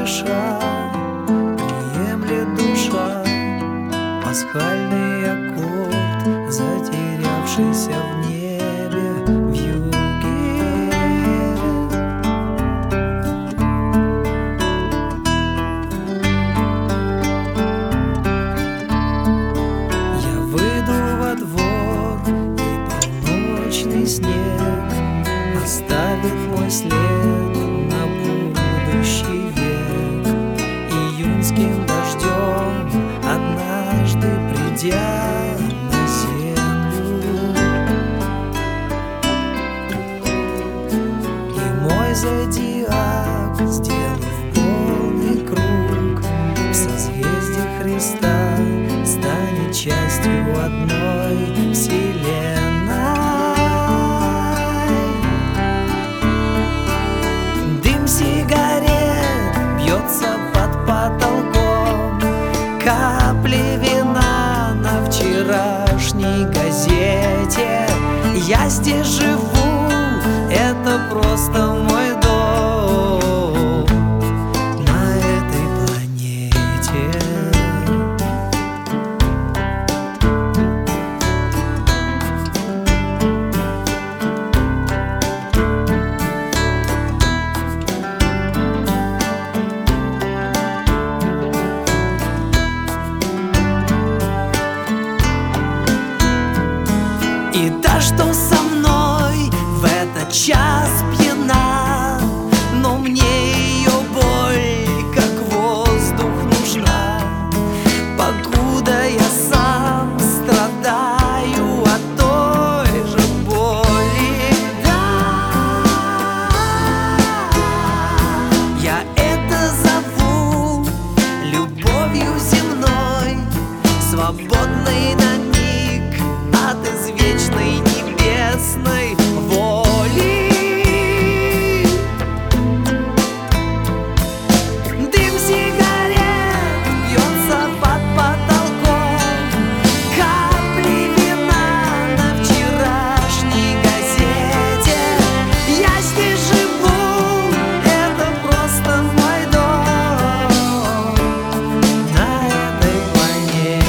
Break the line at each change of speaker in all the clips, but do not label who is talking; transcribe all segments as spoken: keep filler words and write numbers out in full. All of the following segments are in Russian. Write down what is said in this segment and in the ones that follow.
дыша, приемлет душа пасхальный аккорд, затерявшийся в небе, в юге. Я выйду во двор, и полночный снег оставит мой след на будущий век. Июньским дождем однажды придя на землю, и мой зодиак, сделав полный круг в созвездии Христа, станет частью одной вселенной. Дым сигарет бьется под потолком, капли вина на вчерашней газете. Я здесь живу, это просто мой дом на этой планете. И та, что со мной в этот час пьяна, но мне ее боль, как воздух, нужна. Покуда я сам страдаю от той же боли, да, я это зову любовью земной, свободной на миг от извечной небесной воли. Дым сигарет бьется под потолком, капли вина на вчерашней газете. Я здесь живу, это просто мой дом на этой планете.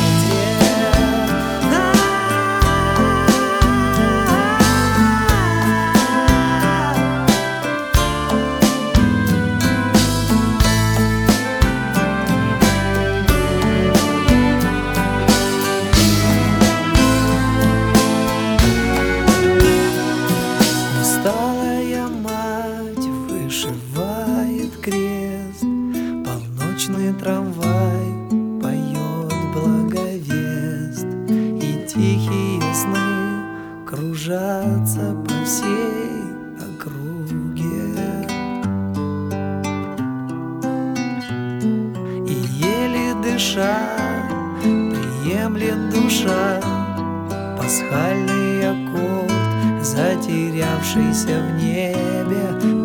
Усталая мать вышивает крест, полночный трамвай поет благовест, и тихие сны кружатся по всей округе. И еле дыша приемлет душа пасхальный аккорд, затерявшийся в небе,